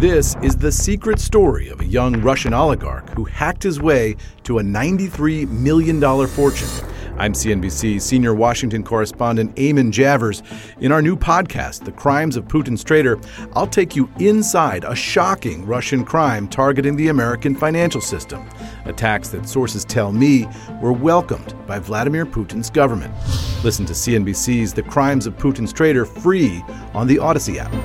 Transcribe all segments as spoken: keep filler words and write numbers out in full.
This is the secret story of a young Russian oligarch who hacked his way to a ninety-three million dollars fortune. I'm C N B C senior Washington correspondent Eamon Javers. In our new podcast, The Crimes of Putin's Traitor, I'll take you inside a shocking Russian crime targeting the American financial system. Attacks that sources tell me were welcomed by Vladimir Putin's government. Listen to C N B C's The Crimes of Putin's Traitor free on the Odyssey app.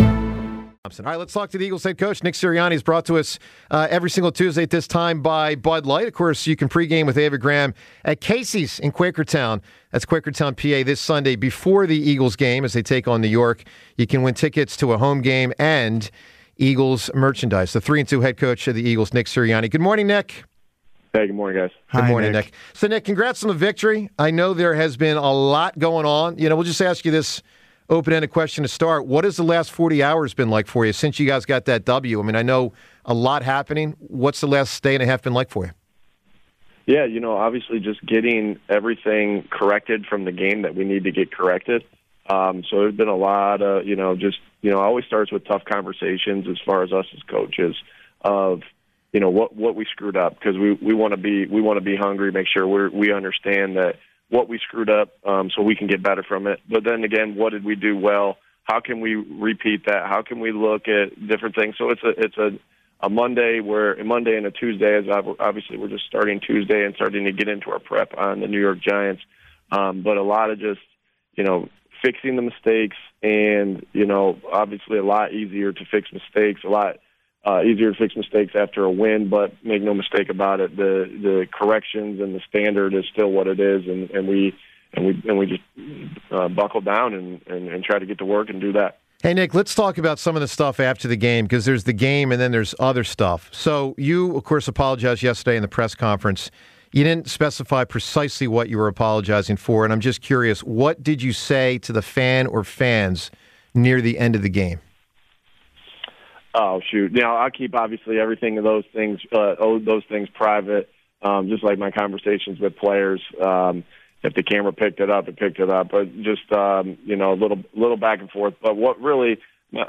All right, let's talk to the Eagles head coach. Nick Sirianni is brought to us uh, every single Tuesday at this time by Bud Light. Of course, you can pregame with Ava Graham at Casey's in Quakertown. That's Quakertown, P A, this Sunday before the Eagles game as they take on New York. You can win tickets to a home game and Eagles merchandise. The three and two head coach of the Eagles, Nick Sirianni. Good morning, Nick. Hey, good morning, guys. Good Hi, morning, Nick. Nick. So, Nick, congrats on the victory. I know there has been a lot going on. You know, we'll just ask you this open-ended question to start. What has the last forty hours been like for you since you guys got that W? I mean, I know a lot happening. What's the last day and a half been like for you? Yeah, you know, obviously just getting everything corrected from the game that we need to get corrected. Um, so there's been a lot of, you know, just, you know, it always starts with tough conversations as far as us as coaches of, you know, what, what we screwed up, because we, we want to be we want to be hungry, make sure we we understand that what we screwed up um, so we can get better from it. But then again, what did we do well? How can we repeat that? How can we look at different things? So it's a it's a, a Monday where a Monday and a Tuesday, as obviously we're just starting Tuesday and starting to get into our prep on the New York Giants. Um, but a lot of just, you know, fixing the mistakes, and, you know, obviously a lot easier to fix mistakes, a lot Uh, easier to fix mistakes after a win, but make no mistake about it, the the corrections and the standard is still what it is, and, and we and we and we just uh, buckle down and, and, and try to get to work and do that. Hey, Nick, let's talk about some of the stuff after the game, because there's the game and then there's other stuff. So you, of course, apologized yesterday in the press conference. You didn't specify precisely what you were apologizing for, and I'm just curious, what did you say to the fan or fans near the end of the game? Oh, shoot. Now, I keep, obviously, everything of those things, uh, those things private, um, just like my conversations with players. Um, if the camera picked it up, it picked it up. But just, um, you know, a little little back and forth. But what really,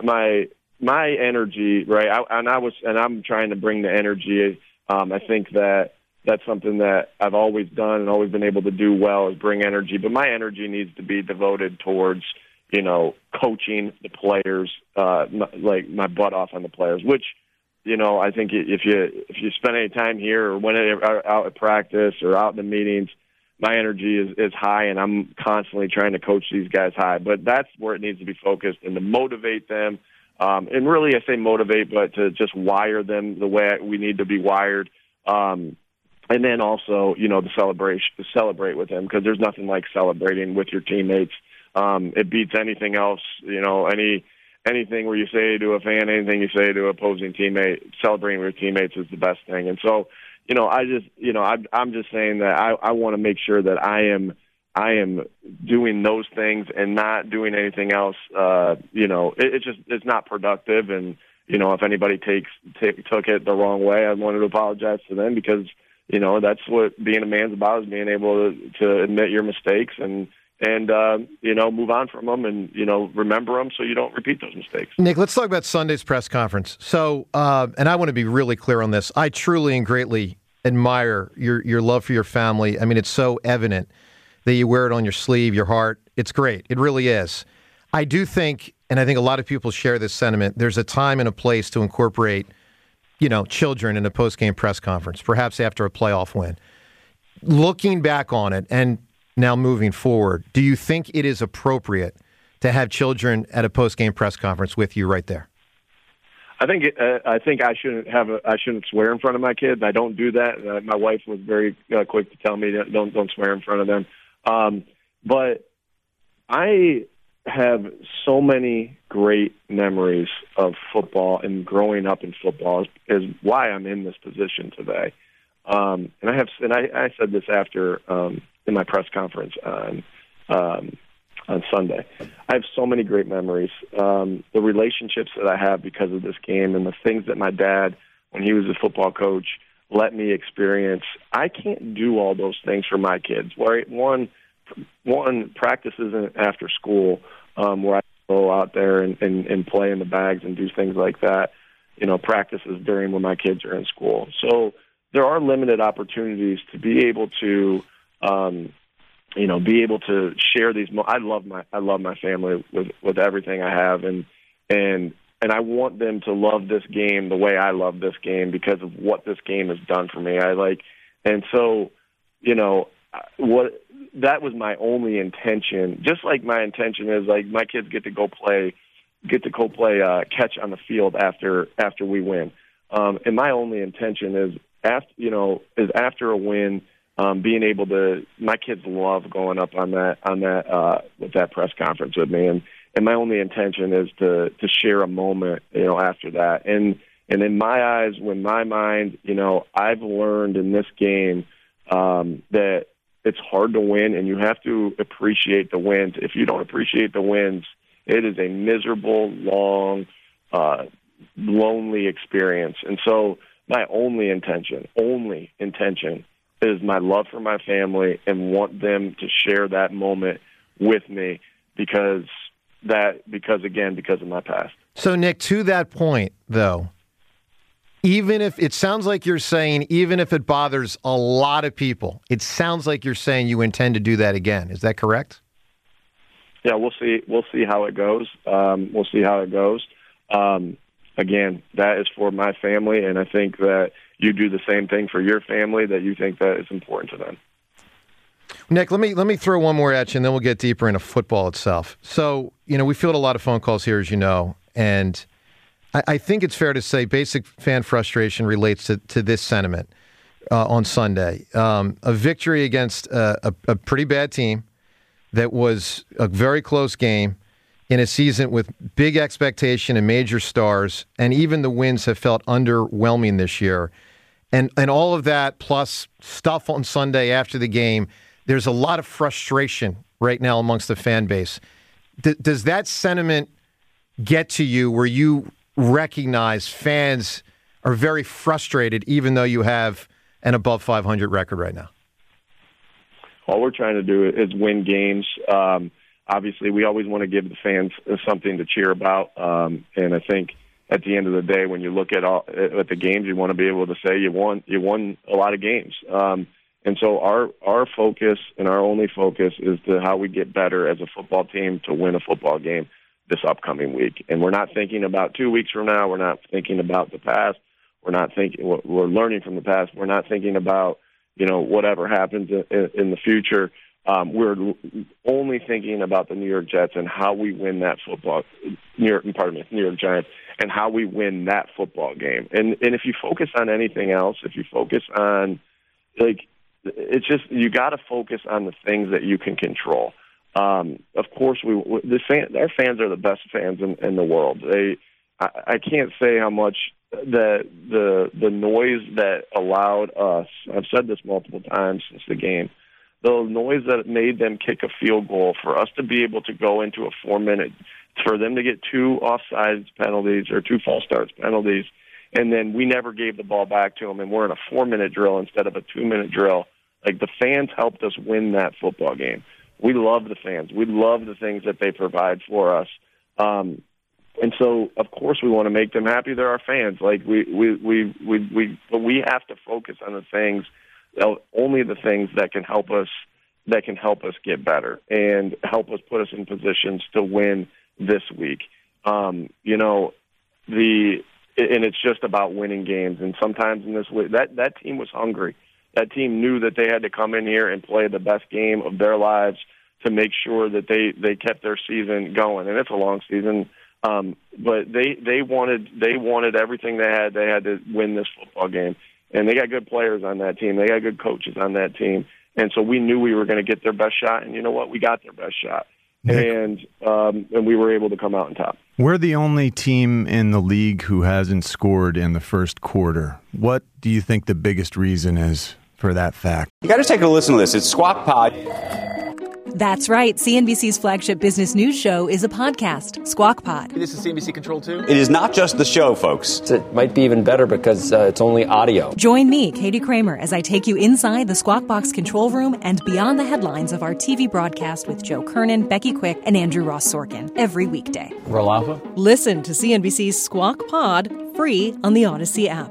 my my energy, right, I, and I was, and I'm trying to bring the energy. Um, I think that that's something that I've always done and always been able to do well, is bring energy. But my energy needs to be devoted towards, you know, coaching the players, uh, like my butt off on the players, which, you know, I think if you if you spend any time here or when out at practice or out in the meetings, my energy is, is high, and I'm constantly trying to coach these guys high. But that's where it needs to be focused, and to motivate them. Um, and really, I say motivate, but to just wire them the way we need to be wired. Um, and then also, you know, the celebration, to celebrate with them, because there's nothing like celebrating with your teammates. Um, it beats anything else, you know, any anything where you say to a fan, anything you say to an opposing teammate, celebrating with your teammates is the best thing. And so, you know, I just, you know, I, I'm just saying that I, I want to make sure that I am I am doing those things and not doing anything else. Uh, you know, it, it's just it's not productive. And, you know, if anybody takes t- took it the wrong way, I wanted to apologize to them, because, you know, that's what being a man's about, is being able to, to admit your mistakes and, and, uh, you know, move on from them and, you know, remember them so you don't repeat those mistakes. Nick, let's talk about Sunday's press conference. So, uh, and I want to be really clear on this. I truly and greatly admire your, your love for your family. I mean, it's so evident that you wear it on your sleeve, your heart. It's great. It really is. I do think, and I think a lot of people share this sentiment, there's a time and a place to incorporate, you know, children in a post-game press conference, perhaps after a playoff win. Looking back on it, and now moving forward, do you think it is appropriate to have children at a post-game press conference with you right there? I think uh, I think I shouldn't have a, I shouldn't swear in front of my kids. I don't do that. Uh, my wife was very uh, quick to tell me that don't don't swear in front of them. Um, but I have so many great memories of football, and growing up in football is, is why I'm in this position today. Um, and I have, and I, I said this after um, in my press conference on um, on Sunday. I have so many great memories. Um, the relationships that I have because of this game, and the things that my dad, when he was a football coach, let me experience. I can't do all those things for my kids. Where one, one practice isn't after school, um, where I go out there and, and, and play in the bags and do things like that. you know, practices during when my kids are in school. So there are limited opportunities to be able to, um, you know, be able to share these. Mo- I love my, I love my family with, with everything I have. And, and, and I want them to love this game the way I love this game because of what this game has done for me. I like, and so, you know, what, that was my only intention. Just like my intention is like my kids get to go play, get to go play uh, catch on the field after, after we win. Um, and my only intention is after, you know, is after a win, Um, being able to, my kids love going up on that, on that, uh, with that press conference with me. And, and my only intention is to, to share a moment, you know, after that. And, and in my eyes, when my mind, you know, I've learned in this game, um, that it's hard to win and you have to appreciate the wins. If you don't appreciate the wins, it is a miserable, long, uh, lonely experience. And so my only intention, only intention, is my love for my family and want them to share that moment with me because that, because again, because of my past. So Nick, to that point though, even if it sounds like you're saying, even if it bothers a lot of people, it sounds like you're saying you intend to do that again. Is that correct? Yeah, we'll see. We'll see how it goes. Um, we'll see how it goes. Um, again, that is for my family. And I think that you do the same thing for your family that you think that is important to them. Nick, let me let me throw one more at you, and then we'll get deeper into football itself. So, you know, we field a lot of phone calls here, as you know, and I, I think it's fair to say basic fan frustration relates to, to this sentiment uh, on Sunday. Um, a victory against a, a, a pretty bad team that was a very close game in a season with big expectation and major stars, and even the wins have felt underwhelming this year. And and all of that, plus stuff on Sunday after the game, there's a lot of frustration right now amongst the fan base. D- does that sentiment get to you where you recognize fans are very frustrated even though you have an above five hundred record right now? All we're trying to do is win games. Um, obviously, we always want to give the fans something to cheer about. Um, and I think at the end of the day, when you look at all at the games, you want to be able to say you won. You won a lot of games. Um, and so our our focus and our only focus is to how we get better as a football team to win a football game this upcoming week. And we're not thinking about two weeks from now. We're not thinking about the past. We're not thinking. We're learning from the past. We're not thinking about you know whatever happens in, in the future. Um, we're only thinking about the New York Jets and how we win that football. New York, pardon me, New York Giants. And how we win that football game. And and if you focus on anything else, if you focus on, like, it's just, you got to focus on the things that you can control. Um, of course, we the fan, our fans are the best fans in, in the world. They, I, I can't say how much that the the noise that allowed us, I've said this multiple times since the game, the noise that made them kick a field goal for us to be able to go into a four-minute, for them to get two offsides penalties or two false starts penalties, and then we never gave the ball back to them, and we're in a four-minute drill instead of a two-minute drill. Like, the fans helped us win that football game. We love the fans. We love the things that they provide for us. Um, and so, of course, we want to make them happy. They're our fans. Like, we, we, we, we, we, but we have to focus on the things, only the things that can help us, that can help us get better and help us put us in positions to win this week. Um, you know, the, and it's just about winning games. And sometimes in this way, that, that team was hungry. That team knew that they had to come in here and play the best game of their lives to make sure that they, they kept their season going. And it's a long season. Um, but they, they wanted, they wanted everything they had. They had to win this football game, and they got good players on that team. They got good coaches on that team. And so we knew we were going to get their best shot. And you know what? We got their best shot. Nick, and um, and we were able to come out on top. We're the only team in the league who hasn't scored in the first quarter. What do you think the biggest reason is for that fact? You got to take a listen to this. It's Squawk Pod. That's right. C N B C's flagship business news show is a podcast, Squawk Pod. This is C N B C Control two? It is not just the show, folks. It might be even better because uh, it's only audio. Join me, Katie Kramer, as I take you inside the Squawk Box control room and beyond the headlines of our T V broadcast with Joe Kernan, Becky Quick, and Andrew Ross Sorkin every weekday. Roll Alpha? Listen to C N B C's Squawk Pod free on the Odyssey app.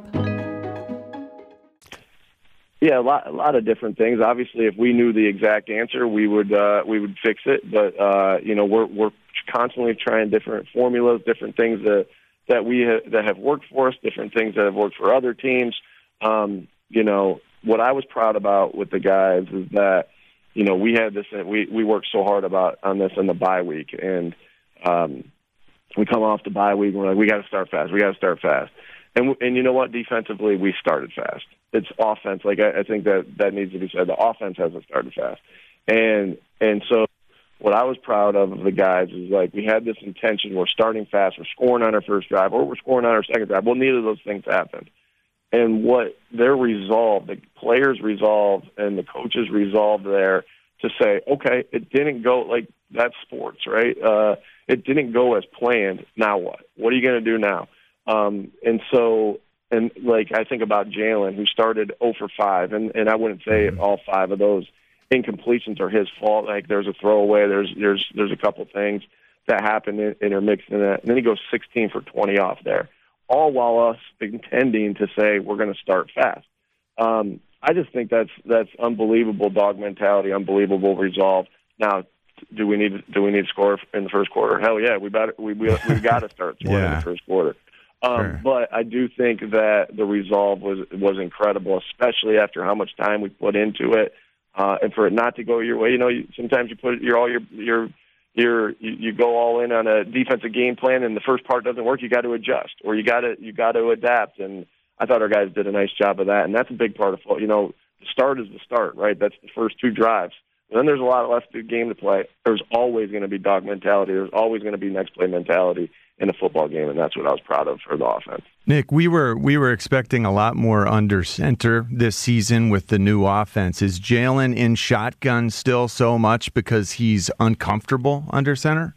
Yeah, a lot, a lot of different things. Obviously, if we knew the exact answer, we would uh, we would fix it. But uh, you know, we're we're constantly trying different formulas, different things that that we ha- that have worked for us, different things that have worked for other teams. Um, you know, what I was proud about with the guys is that you know we had this. We we worked so hard about on this in the bye week, and um, we come off the bye week and we're like, we got to start fast. We got to start fast. And and you know what? Defensively, we started fast. It's offense. Like I, I think that that needs to be said. The offense hasn't started fast, and and so what I was proud of of the guys is like we had this intention. We're starting fast. We're scoring on our first drive, or we're scoring on our second drive. Well, neither of those things happened. And what their resolve, the players' resolve, and the coaches' resolve there to say, okay, it didn't go like that's sports, right? Uh, it didn't go as planned. Now what? What are you going to do now? Um, and so. And, like, I think about Jalen, who started zero for five, and, and I wouldn't say all five of those incompletions are his fault. Like, there's a throwaway, there's there's there's a couple things that happen in, intermixed in that. And then he goes sixteen for twenty off there, all while us intending to say we're going to start fast. Um, I just think that's that's unbelievable dog mentality, unbelievable resolve. Now, do we need do we need to score in the first quarter? Hell yeah, we better we we we've got to start scoring yeah. in the first quarter. Um, sure. But I do think that the resolve was was incredible, especially after how much time we put into it, uh, and for it not to go your way. You know, you, sometimes you put your all your your your you, you go all in on a defensive game plan, and the first part doesn't work. You got to adjust, or you got to you got to adapt. And I thought our guys did a nice job of that, and that's a big part of football. You know, the start is the start, right? That's the first two drives. And then there's a lot left of the game to play. There's always going to be dog mentality. There's always going to be next play mentality in a football game, and that's what I was proud of for the offense. Nick, we were we were expecting a lot more under center this season with the new offense. Is Jalen in shotgun still so much because he's uncomfortable under center?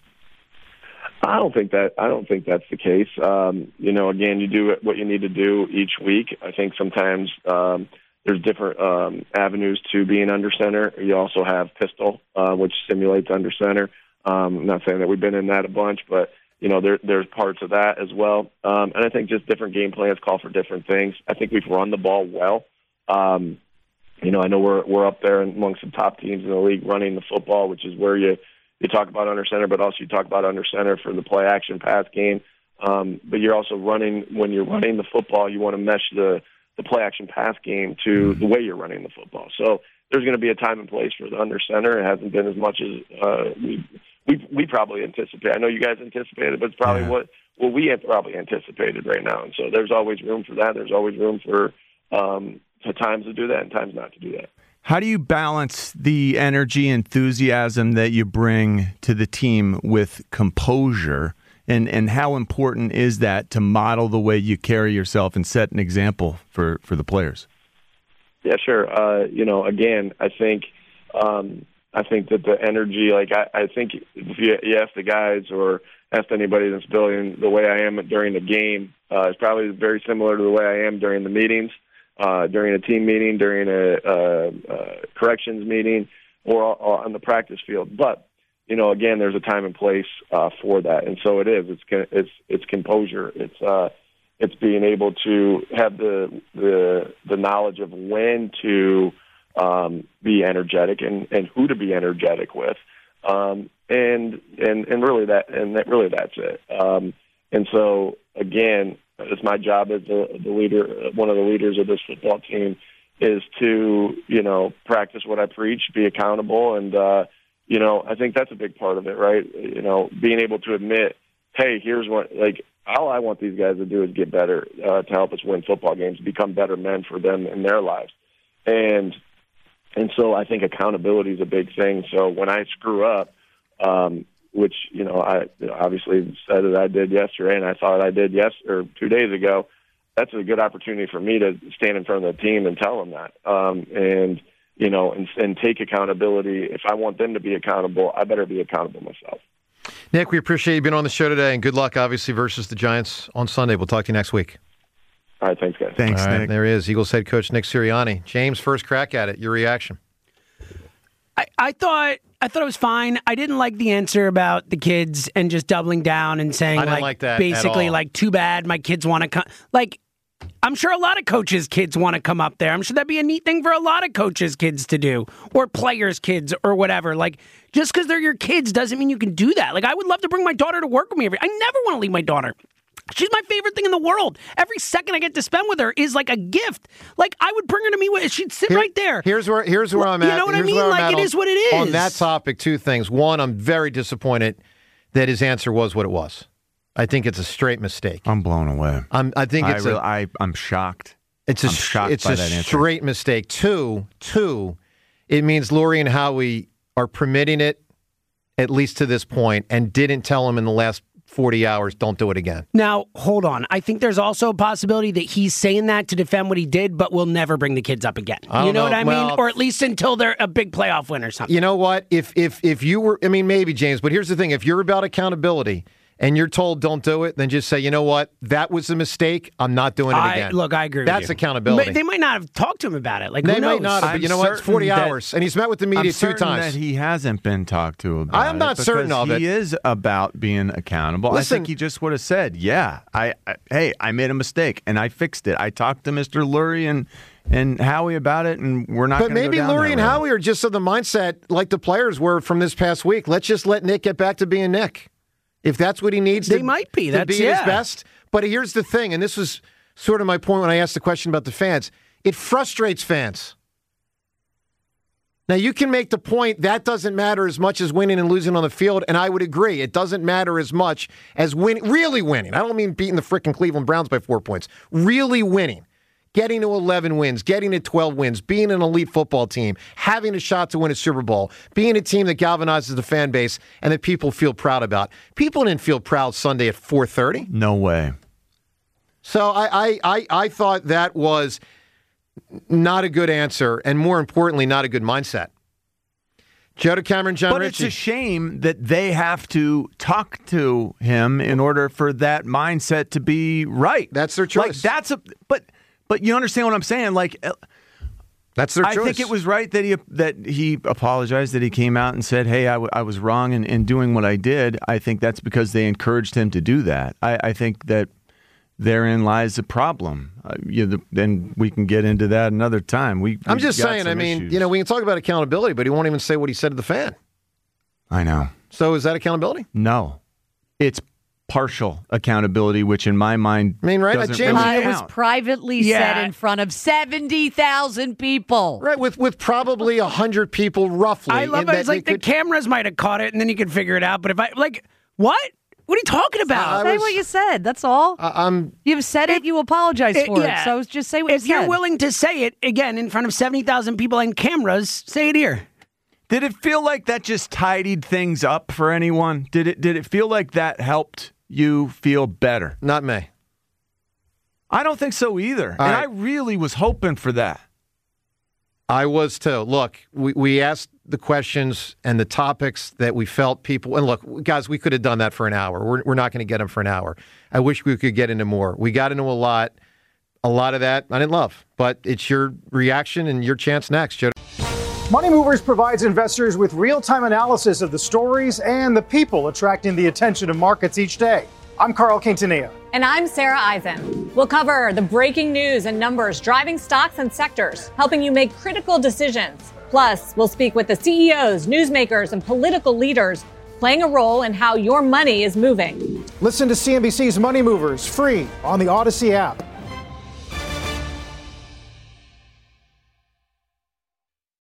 I don't think that I don't think that's the case. Um, you know, again, you do what you need to do each week. I think sometimes um, there's different um, avenues to being under center. You also have pistol, uh, which simulates under center. Um, I'm not saying that we've been in that a bunch, but you know, there, there's parts of that as well. Um, and I think just different game plans call for different things. I think we've run the ball well. Um, you know, I know we're we're up there amongst the top teams in the league running the football, which is where you, you talk about under center, but also you talk about under center for the play action pass game. Um, but you're also running, when you're running the football, you want to mesh the, the play action pass game to the way you're running the football. So there's going to be a time and place for the under center. It hasn't been as much as uh, we We we probably anticipate. I know you guys anticipated, but it's probably yeah. what what we have probably anticipated right now. And so there's always room for that. There's always room for um, to times to do that and times not to do that. How do you balance the energy, enthusiasm that you bring to the team with composure? And and how important is that to model the way you carry yourself and set an example for, for the players? Yeah, sure. Uh, you know, again, I think. Um, I think that the energy, like I, I think if you, you ask the guys or ask anybody in this building, the way I am during the game uh, is probably very similar to the way I am during the meetings, uh, during a team meeting, during a, a, a corrections meeting, or, or on the practice field. But you know, again, there's a time and place uh, for that, and so it is. It's it's it's composure. It's uh, it's being able to have the the the knowledge of when to. Um, be energetic and, and who to be energetic with, um, and and and really that and that really that's it. Um, and so again, it's my job as the, the leader, one of the leaders of this football team, is to you know practice what I preach, be accountable, and uh, you know I think that's a big part of it, right? You know, being able to admit, hey, here's what like. All I want these guys to do is get better uh, to help us win football games, become better men for them in their lives, and. And so I think accountability is a big thing. So when I screw up, um, which, you know, I you know, obviously said that I did yesterday and I thought I did yes or two days ago, that's a good opportunity for me to stand in front of the team and tell them that. Um, and, you know, and, and take accountability. If I want them to be accountable, I better be accountable myself. Nick, we appreciate you being on the show today, and good luck, obviously, versus the Giants on Sunday. We'll talk to you next week. All right, thanks, guys. Thanks, All right, Nick. there he is, Eagles head coach Nick Sirianni. James, first crack at it. Your reaction? I, I thought I thought it was fine. I didn't like the answer about the kids and just doubling down and saying I didn't like, like that at basically all. like, too bad my kids want to come. Like, I'm sure a lot of coaches' kids want to come up there. I'm sure that'd be a neat thing for a lot of coaches' kids to do, or players' kids, or whatever. Like, just because they're your kids doesn't mean you can do that. Like, I would love to bring my daughter to work with me. Every, I never want to leave my daughter. She's my favorite thing in the world. Every second I get to spend with her is like a gift. Like, I would bring her to me. With, she'd sit Here- right there. Here's where here's where I'm at. You know what I Here's mean? where I'm Like, at it on- is what it is. On that topic, two things. One, I'm very disappointed that his answer was what it was. I think it's a straight mistake. I'm blown away. I'm, I think I it's really, a I, I'm shocked. it's a I'm shocked it's by a that answer. straight mistake. Two, two, it means Lori and Howie are permitting it at least to this point, and didn't tell him in the last forty hours, don't do it again. Now, hold on. I think there's also a possibility that he's saying that to defend what he did, but will never bring the kids up again. I You don't know, know. what I Well- mean? Or at least until they're a big playoff win or something. You know what? If if if you were, I mean, maybe James, but here's the thing: if you're about accountability and you're told don't do it, then just say, you know what, that was a mistake. I'm not doing it I, again. look, I agree. That's with you. accountability. But they might not have talked to him about it. Like, They who might knows? not have, but I'm you know what? It's forty certain that- hours, and he's met with the media I'm two certain times. that he hasn't been talked to about I'm not it certain because of he it. is about being accountable. Listen- I think he just would have said, yeah, I, I hey, I made a mistake, and I fixed it. I talked to Mister Lurie and, and Howie about it, and we're not But gonna maybe go down Lurie that and road. Howie are just of the mindset like the players were from this past week. Let's just let Nick get back to being Nick. If that's what he needs They to, might be. to That's- be at yeah. his best. But here's the thing, and this was sort of my point when I asked the question about the fans. It frustrates fans. Now, you can make the point that doesn't matter as much as winning and losing on the field, and I would agree. It doesn't matter as much as winning, really winning. I don't mean beating the frickin' Cleveland Browns by four points. Really winning. Getting to eleven wins, getting to twelve wins, being an elite football team, having a shot to win a Super Bowl, being a team that galvanizes the fan base and that people feel proud about. People didn't feel proud Sunday at four thirty. No way. So I, I, I, I thought that was not a good answer, and more importantly, not a good mindset. Joe DeCamera, John But Ritchie. it's a shame that they have to talk to him in order for that mindset to be right. That's their Like choice. that's a but but you understand what I'm saying? Like That's their I choice. think it was right that he that he apologized, that he came out and said, "Hey, I, w- I was wrong in, in doing what I did." I think that's because they encouraged him to do that. I, I think that therein lies the problem. Uh, you know, then we can get into that another time. We. I'm we've just got saying, I some mean, issues. you know, we can talk about accountability, but he won't even say what he said to the fan. I know. So is that accountability? No, it's partial accountability, which in my mind, I mean, right, doesn't James- really Uh, it was count. privately Yeah. said in front of seventy thousand people. Right, with with probably one hundred people roughly. I love in it. that It's like they the could- cameras might have caught it, and then you could figure it out. But if I, like, what? What are you talking about? I Say was- what you said. That's all. I- I'm You've said it. You apologize It- for yeah. it. So just say what if you said. you're willing to say it, again, in front of seventy thousand people and cameras, say it here. Did it feel like that just tidied things up for anyone? Did it? Did it feel like that helped you feel better? not me. I don't think so either. All and right. I really was hoping for that. I was too. Look, we, we asked the questions and the topics that we felt people. And look, guys, we could have done that for an hour. We're, we're not going to get them for an hour. I wish we could get into more. We got into a lot. A lot of that I didn't love, but it's your reaction and your chance next, Joe. Money Movers provides investors with real-time analysis of the stories and the people attracting the attention of markets each day. I'm Carl Quintanilla. And I'm Sarah Eisen. We'll cover the breaking news and numbers driving stocks and sectors, helping you make critical decisions. Plus, we'll speak with the C E Os, newsmakers, and political leaders playing a role in how your money is moving. Listen to C N B C's Money Movers free on the Odyssey app.